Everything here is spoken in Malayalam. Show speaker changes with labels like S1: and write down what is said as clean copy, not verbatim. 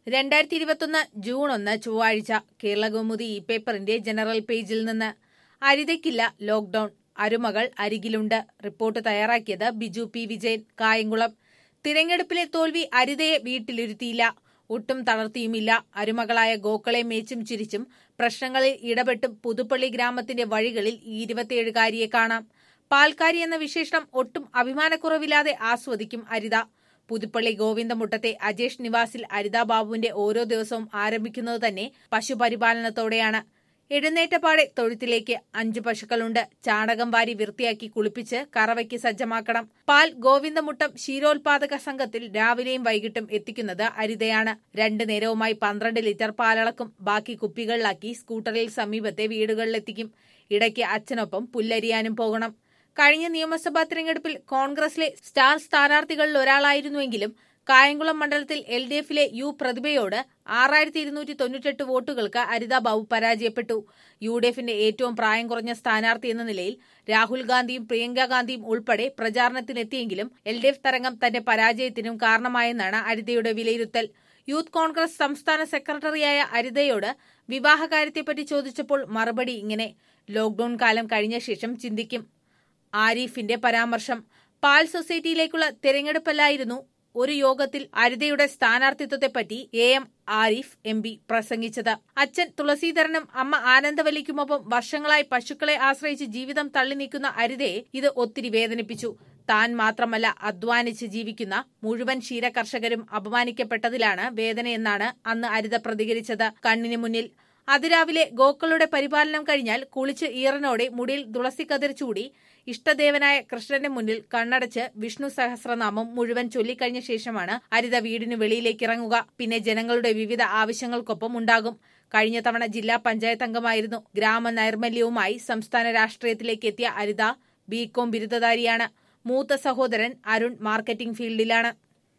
S1: 2021 ജൂൺ 1 ചൊവ്വാഴ്ച കേരളകൗമുദി ഈ പേപ്പറിന്റെ ജനറൽ പേജിൽ നിന്ന് അരിതയ്ക്കില്ല ലോക്ഡൌൺ അരുമകൾ അരികിലുണ്ട്. റിപ്പോർട്ട് തയ്യാറാക്കിയത് ബിജു പി വിജയൻ, കായംകുളം. തിരഞ്ഞെടുപ്പിലെ തോൽവി അരിതയെ വീട്ടിലിരുത്തിയില്ല, ഒട്ടും തളർത്തിയുമില്ല. അരുമകളായ ഗോക്കളെ മേച്ചും ചിരിച്ചും പ്രശ്നങ്ങളിൽ ഇടപെട്ടും പുതുപ്പള്ളി ഗ്രാമത്തിന്റെ വഴികളിൽ ഈ 27-കാരിയെ കാണാം. പാൽക്കാരി എന്ന വിശേഷണം ഒട്ടും അഭിമാനക്കുറവില്ലാതെ ആസ്വദിക്കും അരിത. പുതുപ്പള്ളി ഗോവിന്ദമുട്ടത്തെ അജേഷ് നിവാസിൽ അരിത ബാബുവിന്റെ ഓരോ ദിവസവും ആരംഭിക്കുന്നത് തന്നെ പശുപരിപാലനത്തോടെയാണ്. എഴുന്നേറ്റപാടെ തൊഴുത്തിലേക്ക്. 5 പശുക്കളുണ്ട്. ചാണകം വാരി വൃത്തിയാക്കി കുളിപ്പിച്ച് കറവയ്ക്ക് സജ്ജമാക്കണം. പാൽ ഗോവിന്ദമുട്ടം ക്ഷീരോത്പാദക സംഘത്തിൽ രാവിലെയും വൈകിട്ടും എത്തിക്കുന്നത് അരിതയാണ്. 2 നേരവുമായി 12 ലിറ്റർ പാലളക്കും. ബാക്കി കുപ്പികളിലാക്കി സ്കൂട്ടറിൽ സമീപത്തെ വീടുകളിലെത്തിക്കും. ഇടയ്ക്ക് അച്ഛനൊപ്പം പുല്ലരിയാനും പോകണം. കഴിഞ്ഞ നിയമസഭാ തിരഞ്ഞെടുപ്പിൽ കോൺഗ്രസിലെ സ്റ്റാർ സ്ഥാനാർത്ഥികളിൽ ഒരാളായിരുന്നുവെങ്കിലും കായംകുളം മണ്ഡലത്തിൽ LDF-ലെ യു പ്രതിഭയോട് 6298 വോട്ടുകൾക്ക് അരിത ബാബു പരാജയപ്പെട്ടു. UDF-ന്റെ ഏറ്റവും പ്രായം കുറഞ്ഞ സ്ഥാനാർത്ഥി എന്ന നിലയിൽ രാഹുൽ ഗാന്ധിയും പ്രിയങ്ക ഗാന്ധിയും ഉൾപ്പെടെ പ്രചാരണത്തിനെത്തിയെങ്കിലും LDF തരംഗം തന്റെ പരാജയത്തിനും കാരണമായെന്നാണ് അരിതയുടെ വിലയിരുത്തൽ. യൂത്ത് കോൺഗ്രസ് സംസ്ഥാന സെക്രട്ടറിയായ അരിതയോട് വിവാഹകാര്യത്തെപ്പറ്റി ചോദിച്ചപ്പോൾ മറുപടി ഇങ്ങനെ: ലോക്ഡൌൺ കാലം കഴിഞ്ഞ ശേഷം ചിന്തിക്കും. ആരിഫിന്റെ പരാമർശം. പാൽ സൊസൈറ്റിയിലേക്കുള്ള തെരഞ്ഞെടുപ്പല്ലായിരുന്നു ഒരു യോഗത്തിൽ അരിതയുടെ സ്ഥാനാർത്ഥിത്വത്തെപ്പറ്റി AM ആരിഫ് MP പ്രസംഗിച്ചത്. അച്ഛൻ തുളസീധരനും അമ്മ ആനന്ദവല്ലിക്കുമൊപ്പം വർഷങ്ങളായി പശുക്കളെ ആശ്രയിച്ച് ജീവിതം തള്ളി നീക്കുന്ന അരിതയെ ഇത് ഒത്തിരി വേദനിപ്പിച്ചു. താൻ മാത്രമല്ല, അധ്വാനിച്ച് ജീവിക്കുന്ന മുഴുവൻ ക്ഷീരകർഷകരും അപമാനിക്കപ്പെട്ടതിലാണ് വേദനയെന്നാണ് അന്ന് അരിത പ്രതികരിച്ചത്. കണ്ണിന് മുന്നിൽ അതിരാവിലെ ഗോക്കളുടെ പരിപാലനം കഴിഞ്ഞാൽ കുളിച്ച് ഈറനോടെ മുടിയിൽ തുളസിക്കതിർ ചൂടി ഇഷ്ടദേവനായ കൃഷ്ണന്റെ മുന്നിൽ കണ്ണടച്ച് വിഷ്ണു സഹസ്രനാമം മുഴുവൻ ചൊല്ലിക്കഴിഞ്ഞ ശേഷമാണ് അരിത വീടിന് വെളിയിലേക്ക് ഇറങ്ങുക. പിന്നെ ജനങ്ങളുടെ വിവിധ ആവശ്യങ്ങൾക്കൊപ്പം ഉണ്ടാകും. കഴിഞ്ഞ തവണ ജില്ലാ പഞ്ചായത്ത് അംഗമായിരുന്നു. ഗ്രാമ നൈർമല്യവുമായി സംസ്ഥാന രാഷ്ട്രീയത്തിലേക്ക് എത്തിയ അരിത BCom ബിരുദധാരിയാണ്. മൂത്ത സഹോദരൻ അരുൺ മാർക്കറ്റിംഗ് ഫീൽഡിലാണ്.